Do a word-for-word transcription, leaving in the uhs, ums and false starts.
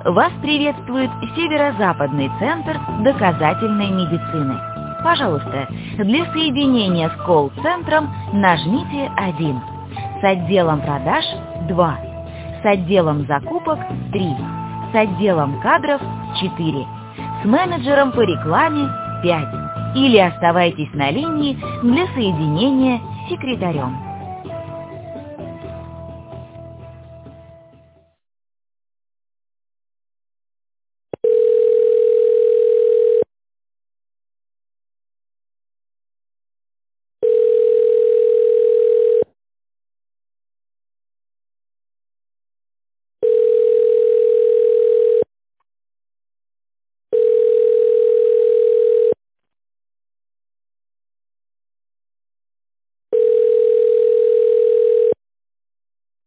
Вас приветствует Северо-Западный центр доказательной медицины. Пожалуйста, для соединения с колл-центром нажмите один, с отделом продаж два, с отделом закупок три, с отделом кадров четыре, с менеджером по рекламе пять или оставайтесь на линии для соединения с секретарем.